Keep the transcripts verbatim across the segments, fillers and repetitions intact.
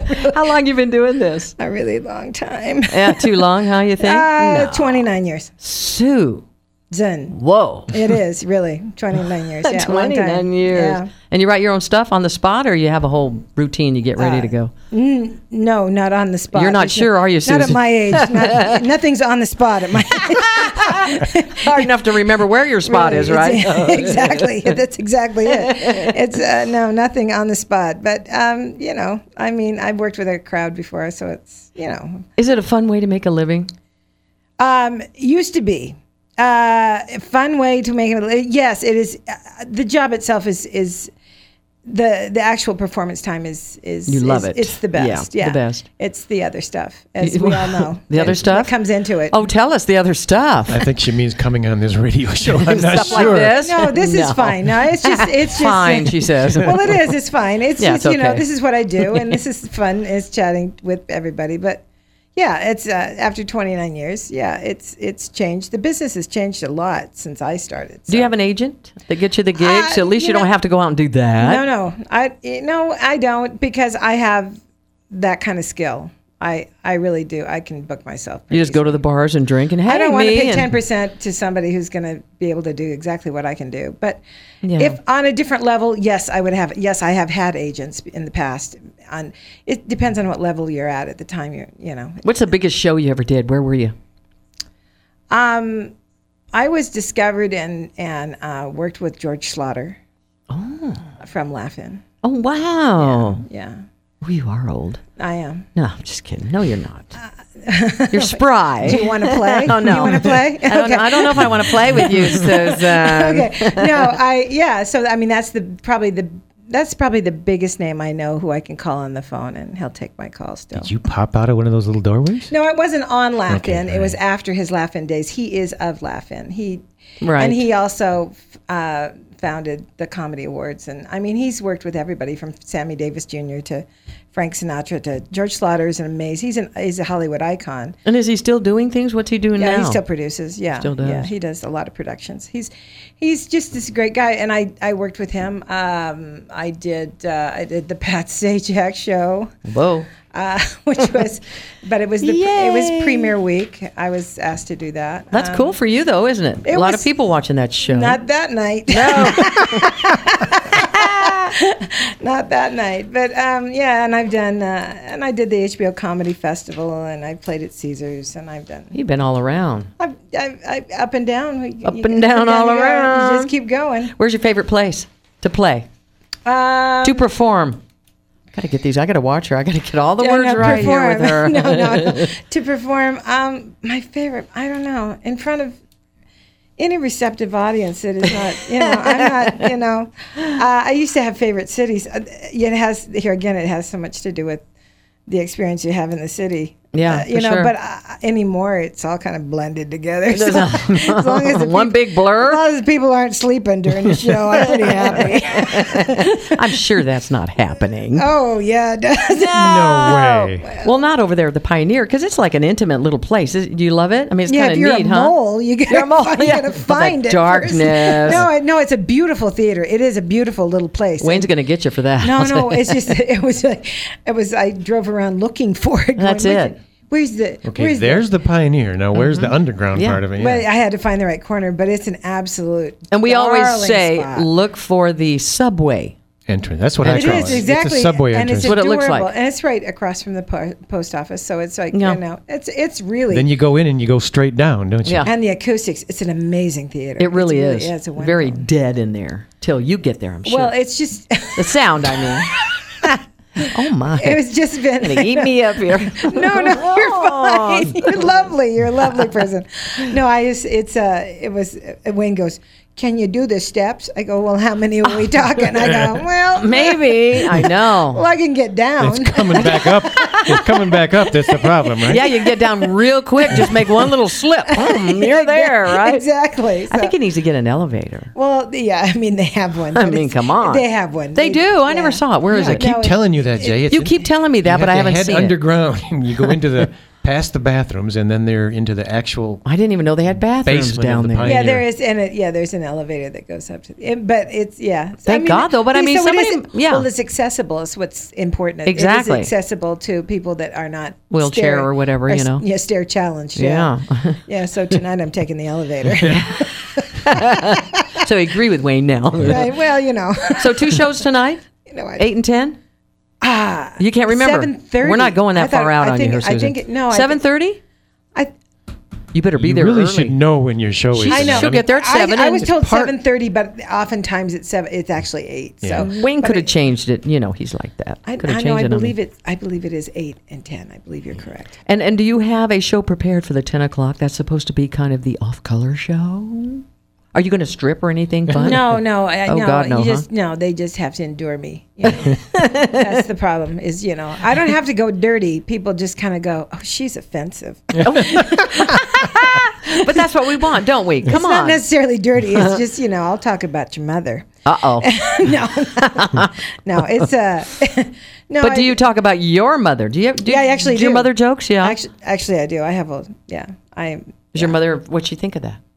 How long you been doing this? A really long time. Yeah, too long, huh, you think? Uh, No. twenty-nine years. Sue. Zen. Whoa. It is, really. twenty-nine years. Yeah, long twenty-nine time. years. Yeah. And you write your own stuff on the spot, or you have a whole routine you get ready Uh, to go? N- no, not on the spot. You're not It's sure, are you, Not at Susan? my age. Not, nothing's on the spot at my age. Hard enough to remember where your spot Really, is, right? it's- exactly. That's exactly it. It's uh, no, nothing on the spot. But um, you know, I mean, I've worked with a crowd before, so it's you know, Is it a fun way to make a living? um, used to be. Uh, a fun way to make it. Yes, it is. Uh, the job itself is is the the actual performance time is is You love is- it. It's the best. Yeah, Yeah, the best. It's the other stuff, as we all know. The other That- stuff? that comes into it. Oh, tell us the other stuff. I think she means coming on this radio show. I'm not Stuff sure. like this? No, this No. is fine. No, it's just it's just Fine, she says. Well, it is. It's fine. It's Yeah, just it's you know okay. this is what I do, and this is fun. Is chatting with everybody, but yeah, it's uh, after twenty-nine years. Yeah, it's it's changed. The business has changed a lot since I started. Do you so. have an agent that gets you the gigs? Uh, At least you, you don't know- have to go out and do that. No, no, I no, I don't because I have that kind of skill. I I really do. I can book myself. You just go to the bars and drink and hey, I don't want to me pay and- ten percent to somebody who's going to be able to do exactly what I can do. But Yeah. if on a different level, yes, I would have. Yes, I have had agents in the past. On it depends on what level you're at at the time. You're, you know. What's the biggest show you ever did? Where were you? Um, I was discovered and and uh, worked with George Slaughter. Oh. From Laugh-In. Oh, wow. Yeah, Oh, you are old. I am. No, I'm just kidding. No, you're not. You're spry. Do you want to play? Oh, no. You want to play? I don't, know, I don't know if I want to play with you, Susan. Okay. No, I yeah. So I mean, that's the probably the that's probably the biggest name I know who I can call on the phone and he'll take my call still. Did you pop out of one of those little doorways? No, it wasn't on Laugh-In. Okay, It was right. after his Laugh-In days. He is of Laugh-In. He Right. and he also uh, founded the Comedy Awards. And I mean, he's worked with everybody from Sammy Davis Junior to Frank Sinatra to George Slaughter is an amazing. He's an he's a Hollywood icon. And is he still doing things? What's he doing Yeah, now? he still produces. Yeah, Still does. Yeah, he does a lot of productions. He's he's just this great guy, and I, I worked with him. Um, I did uh, I did the Pat Sajak show, Whoa. uh, which was, but it was the Yay. it was premiere week. I was asked to do that. That's Um, cool for you, though, isn't it? it A lot was of people watching that show. Not that night. Not that night, but um, yeah, and I've done, uh, and I did the H B O Comedy Festival, and I played at Caesars, and I've done. You've been all around. I've, I've, I've up and down. Up and down, all you go. around. You just keep going. Where's your favorite place to play? Um, To perform? Got to get these. I got to watch her. I got to get all the yeah, words no, right here perform. with her. no, no, no. To perform, um, my favorite. I don't know. In front of any receptive audience, it is not. You know, I'm not. You know, uh, I used to have favorite cities. Uh, It has here again. It has so much to do with the experience you have in the city. Yeah, uh, you for know. sure. But uh, anymore, it's all kind of blended together. So, doesn't- as long as the One peop- big blur? As long as people aren't sleeping during the show, I'm pretty happy. I'm sure that's not happening. Oh yeah, it does. No way. Well, not over there at the Pioneer, because it's like an intimate little place. Is, do you love it? I mean, it's Yeah, kind if of you're neat, a huh? mole, you gotta, You're a mole, find, you yeah. gotta All that find it. darkness. First. No, it- no, it's a beautiful theater. It is a beautiful little place. Wayne's And- going to get you for that. No, no, it's just it was like it was. I drove around looking for it. That's going, "Where's it. the- Where's the? Okay, where's there's the Pioneer. Now, where's the underground Yeah. part of it? The, but Yeah. I had to find the right corner. But it's an absolute. And we always darling say, spot. look for the subway. Entrance. That's what I It call is it. exactly, It's a subway and entrance. it's What it looks adorable. like. and it's right across from the po- post office. So it's like Yeah. you know, it's it's really. Then you go in and you go straight down, don't you? Yeah. and the acoustics. It's an amazing theater. It really It's is. Yeah, it's a wonderful. Very dead in there till you get there, I'm sure. Well, it's just. the sound, I mean. Oh, my. It was just been. Gonna eat me up here. No, no, you're fine. You're lovely. You're a lovely person. No, I just, it's, uh, it was, uh, Wayne goes, can you do the steps? I go, well, how many are we talking? I go, well, Maybe. I know. well, I can get down. It's coming back up. It's coming back up. That's the problem, right? Yeah, you get down real quick. Just make one little slip. Boom, you're there, right? Exactly. I think So- he needs to get an elevator. well, yeah, I mean, they have one. I but mean, it's- come on. They have one. They do. I never saw it. Where is I it? keep No, it- telling you that, Jay. It's You in- keep telling me that, you but have I to haven't head seen it. underground. You go into the past the bathrooms, and then they're into the actual. I didn't even know they had bathrooms Basement of down the there. Pioneer. Yeah, there is, and it, yeah, there's an elevator that goes up to. It, but it's yeah. So, Thank God, though, but I mean, so it somebody- is- yeah. Well, it's accessible. Is what's important. Exactly. It is accessible to people that are not Wheelchair stair- or whatever, you know. Yeah, stair challenged. Yeah. Yeah. Yeah. So tonight I'm taking the elevator. So I agree with Wayne now. Right. Well, you know. So two shows tonight, You know. I, eight and ten. ah. You can't remember. seven thirty. We're not going that I thought- far out I on think, you here, Susan. I think it, no. Seven thirty. I. You better be You there really early. should know when your show is. She's- I know. She'll get there at seven. I, I was and told part- seven thirty, but oftentimes it's seven. It's actually eight. Yeah. So Wayne but could have I- changed it. You know, he's like that. I, Could have I changed know. I it on me. believe it. I believe it is eight and ten. I believe you're correct. And and do you have a show prepared for the ten o'clock? That's supposed to be kind of the off-color show. Are you going to strip or anything fun? No, no, I, Oh, no. God, no, you huh? just no. They just have to endure me. You know? That's the problem. Is you know I don't have to go dirty. People just kind of go, oh, she's offensive. But that's what we want, don't we? Come it's on. not necessarily dirty. It's just you know I'll talk about your mother. Uh oh. no, no, it's uh, no. But do I- you talk about your mother? Do you? Do, Yeah, I actually do. Your do. mother jokes? Yeah. Actually, actually, I do. I have a yeah. I Is your mother? What'd she think of that?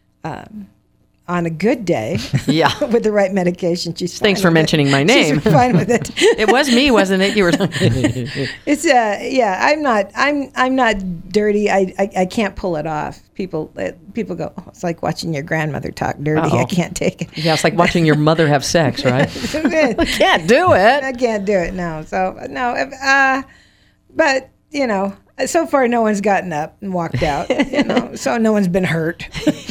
on a good day. Yeah. With the right medication, she's fine Thanks for with it. mentioning my name. She's fine with it. It was me, wasn't it? You were. It's uh yeah. I'm not. I'm I'm not dirty. I I, I can't pull it off. People uh, people go. Oh, it's like watching your grandmother talk dirty. Uh-oh. I can't take it. Yeah, it's like watching your mother have sex, right? I Can't do it. can't do it. No. So no. if, Uh, but you know. So far, no one's gotten up and walked out. You know, so no one's been hurt.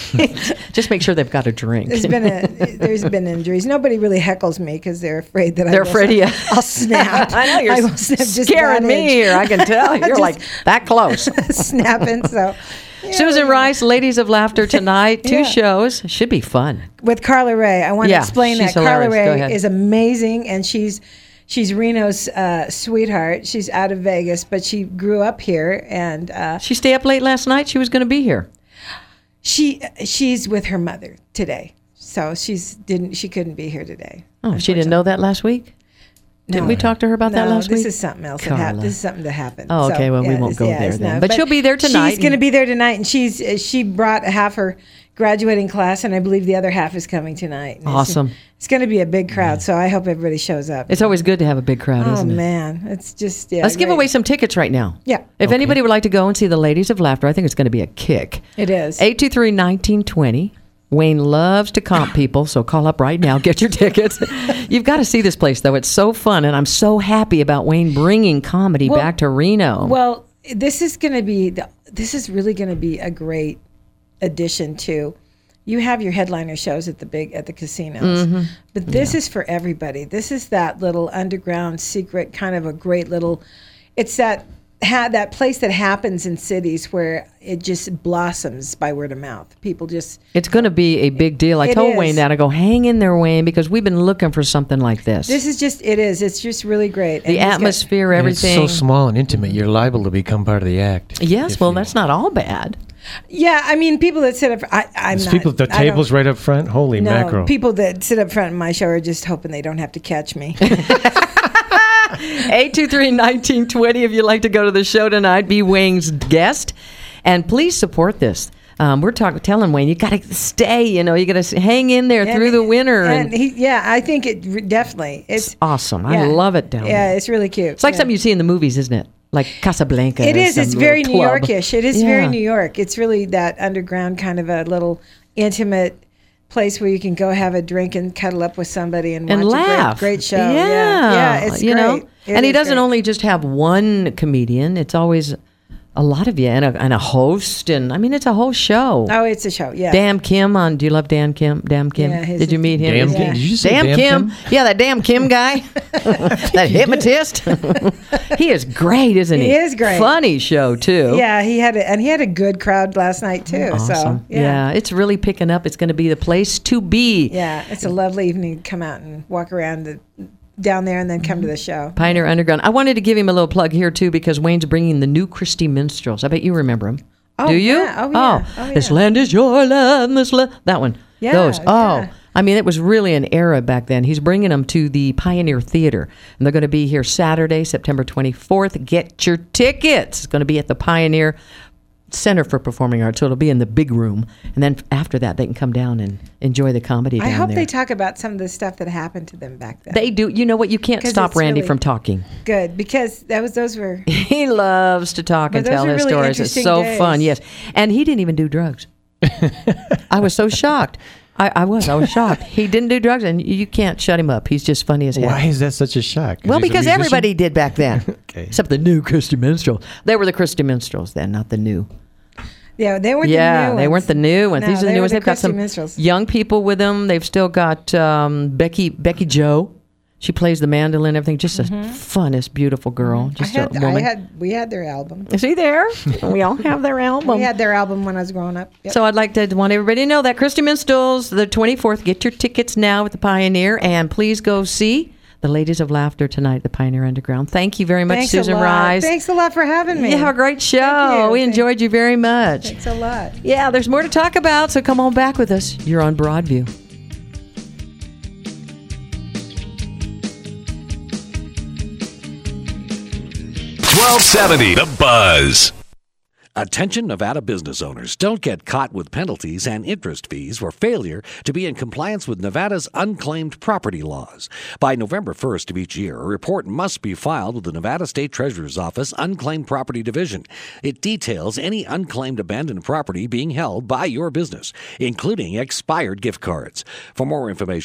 Just make sure they've got a drink. There's been a, there's been injuries. Nobody really heckles me because they're afraid that They're I will, afraid of you. I'll snap. I know you're I will snap just scaring that me inch. here. I can tell. You're Just- like that close. snapping. So yeah, Susan we- Rice, Ladies of Laughter tonight. Two Yeah. shows. Should be fun. with Carla Ray. I want Yeah, to explain she's that Carla hilarious. Go Ray ahead. is amazing, and she's she's Reno's uh, sweetheart. She's out of Vegas, but she grew up here, and uh, She stay up late last night. She was going to be here. she she's with her mother today. So she's didn't she couldn't be here today. Oh, she didn't know that last week? Didn't we talk to her about No, that last this week? is something else. That Carla. hap- this is something that happened. Oh, okay, well, we won't it's- go there it's then. not- But she'll be there tonight She's going to and- be there tonight, and she's uh, she brought half her graduating class, and I believe the other half is coming tonight. And it's- Awesome. It's, going to be a big crowd, so I hope everybody shows up. It's always good to have a big crowd, oh isn't it? man, it's just yeah. Let's give great. away some tickets right now. Yeah. If anybody would like to go and see the Ladies of Laughter, I think it's going to be a kick. It is. eight two three, one nine two zero. Wayne loves to comp people, so call up right now. Get your tickets. You've got to see this place, though. It's so fun, and I'm so happy about Wayne bringing comedy Well- back to Reno. Well, this is going to be the, this is really going to be a great addition to. You have your headliner shows at the big at the casinos, Mm-hmm. but this is for everybody. This is that little underground secret kind of a great little. It's that ha, that place that happens in cities where it just blossoms by word of mouth. People just It's going to be a big deal. I It told is. Wayne that. I go, hang in there, Wayne, because we've been looking for something like this. this is just it is. It's just really great. And the he's got- atmosphere, And everything. It's so small and intimate. You're liable to become part of the act. Yes, if well, you- that's not all bad. Yeah, I mean, people that sit up. I, I'm There's not. people. The I don't- tables right up front. Holy No, mackerel! people that sit up front in my show are just hoping they don't have to catch me. eight two three, one nine two zero if you'd like to go to the show tonight, be Wayne's guest. And please support this. Um, we're talking, telling Wayne, you got to stay, you know, you got to hang in there through And- the winter. And, And he, yeah, I think it re- definitely. It's awesome. I yeah. love it down Yeah, there. it's really cute. It's like yeah. something you see in the movies, isn't it? Like Casablanca. It or is. some It's little very New club. Yorkish. It is Yeah. very New York. It's really that underground kind of a little intimate place where you can go have a drink and cuddle up with somebody and, And watch laugh. a great, great show. Yeah. yeah, yeah it's you great. know? It and he is doesn't great. only just have one comedian, it's always a lot of you and a, and a host. And I mean, it's a whole show. Oh, it's a show. Yeah. Dan Kim on. Do you love Dan Kim? Dan Kim. Yeah, his- Did you meet him? Damn Is- Kim. Did you just say Damn damn Kim. Kim? Yeah, that damn Kim guy. That hypnotist. He is great, isn't he? He is great. Funny show too. Yeah, he had a, and he had a good crowd last night too. Awesome. So yeah. yeah. it's really picking up. It's going to be the place to be. Yeah, it's a lovely evening to come out and walk around the, down there and then come to the show. Pioneer Underground. I wanted to give him a little plug here too because Wayne's bringing the new Christy Minstrels. I bet you remember him. Oh, Do you? yeah. Oh, yeah. Oh, This yeah. land is your land. This land. That one. Yeah, Those. Oh, yeah. I mean, it was really an era back then. He's bringing them to the Pioneer Theater, and they're going to be here Saturday, September twenty-fourth. Get your tickets. It's going to be at the Pioneer Center for Performing Arts, so it'll be in the big room. And then after that, they can come down and enjoy the comedy down I hope there. they talk about some of the stuff that happened to them back then. They do. You know what? You can't 'Cause stop it's Randy really- from talking. Good, because that was those were He loves to talk But and those tell are his really stories. It's interesting so days. fun, yes. And he didn't even do drugs. I was so shocked. I, I was. I was shocked. He didn't do drugs, and you can't shut him up. He's just funny as heck. Why is that such a shock? 'Cause Well, he's a because musician? everybody did back then. Okay. Except the new Christy Minstrels. They were the Christy Minstrels then, not the new. yeah they weren't Yeah, the new ones. they weren't the new ones. No, These are the they new were ones. the They've got Christy some Minstrels. young people with them. They've still got um, Becky Becky Joe. She plays the mandolin, everything. Just a funnest, beautiful girl. Just I had, a woman. I had we had their album. Is he there? We all have their album. We had their album when I was growing up. Yep. So I'd like to want everybody to know that Christy Minstrels, the twenty-fourth, get your tickets now at the Pioneer, and please go see the Ladies of Laughter tonight at the Pioneer Underground. Thank you very much, Thanks Susan a lot. Rice. Thanks a lot for having me. You have a great show. Thank you. We Thank- enjoyed you very much. Thanks a lot. Yeah, there's more to talk about, so come on back with us. You're on Broadview. twelve seventy The Buzz. Attention Nevada business owners, don't get caught with penalties and interest fees for failure to be in compliance with Nevada's unclaimed property laws. By November first of each year, a report must be filed with the Nevada State Treasurer's Office Unclaimed Property Division. It details any unclaimed abandoned property being held by your business, including expired gift cards. For more information,